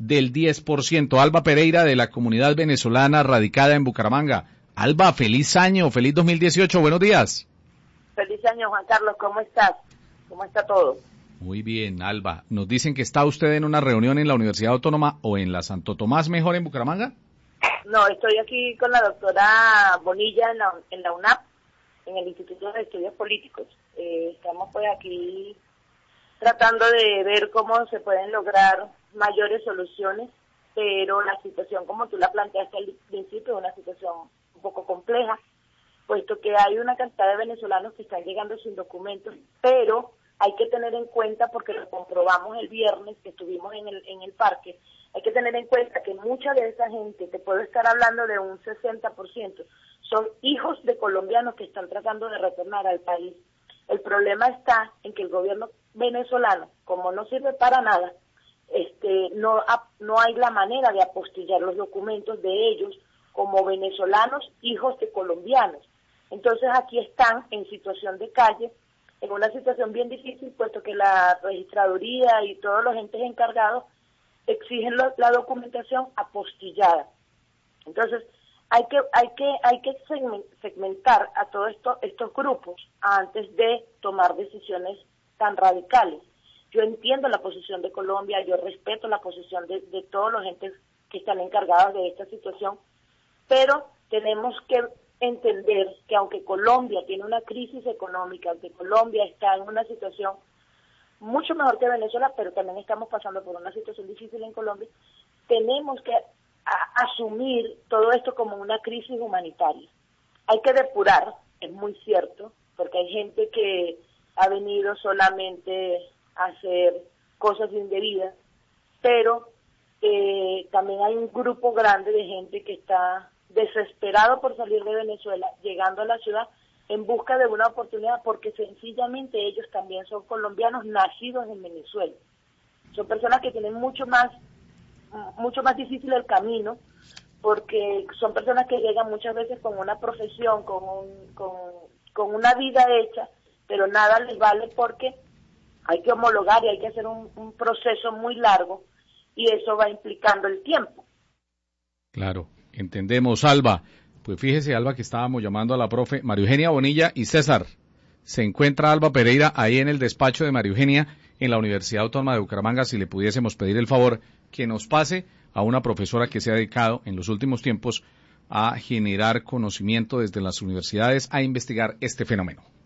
del 10%. Alba Pereira, de la comunidad venezolana radicada en Bucaramanga. Alba, feliz año, feliz 2018, buenos días. Feliz año, Juan Carlos, ¿cómo estás? ¿Cómo está todo? Muy bien, Alba. Nos dicen que está usted en una reunión en la Universidad Autónoma o en la Santo Tomás, mejor, en Bucaramanga. No, estoy aquí con la doctora Bonilla en la UNAP, en el Instituto de Estudios Políticos. Estamos pues aquí tratando de ver cómo se pueden lograr mayores soluciones, pero la situación, como tú la planteaste al principio, es una situación un poco compleja, puesto que hay una cantidad de venezolanos que están llegando sin documentos, pero hay que tener en cuenta, porque lo comprobamos el viernes que estuvimos en el parque, hay que tener en cuenta que mucha de esa gente, te puedo estar hablando de un 60%, son hijos de colombianos que están tratando de retornar al país. El problema está en que el gobierno venezolano, como no sirve para nada, no hay la manera de apostillar los documentos de ellos como venezolanos, hijos de colombianos. Entonces aquí están en situación de calle, en una situación bien difícil, puesto que la registraduría y todos los entes encargados exigen la documentación apostillada. Entonces, hay que segmentar a todos estos grupos antes de tomar decisiones tan radicales. Yo entiendo la posición de Colombia, yo respeto la posición de todos los entes que están encargados de esta situación, pero tenemos que entender que aunque Colombia tiene una crisis económica, aunque Colombia está en una situación mucho mejor que Venezuela, pero también estamos pasando por una situación difícil en Colombia, tenemos que asumir todo esto como una crisis humanitaria. Hay que depurar, es muy cierto, porque hay gente que ha venido solamente a hacer cosas indebidas, pero también hay un grupo grande de gente que está desesperado por salir de Venezuela, llegando a la ciudad en busca de una oportunidad, porque sencillamente ellos también son colombianos nacidos en Venezuela. Son personas que tienen mucho más difícil el camino, porque son personas que llegan muchas veces con una profesión, con una vida hecha, pero nada les vale porque hay que homologar y hay que hacer un proceso muy largo, y eso va implicando el tiempo. Claro, entendemos, Alba. Pues fíjese, Alba, que estábamos llamando a la profe María Eugenia Bonilla y César. Se encuentra Alba Pereira ahí en el despacho de María Eugenia en la Universidad Autónoma de Bucaramanga. Si le pudiésemos pedir el favor que nos pase a una profesora que se ha dedicado en los últimos tiempos a generar conocimiento desde las universidades a investigar este fenómeno.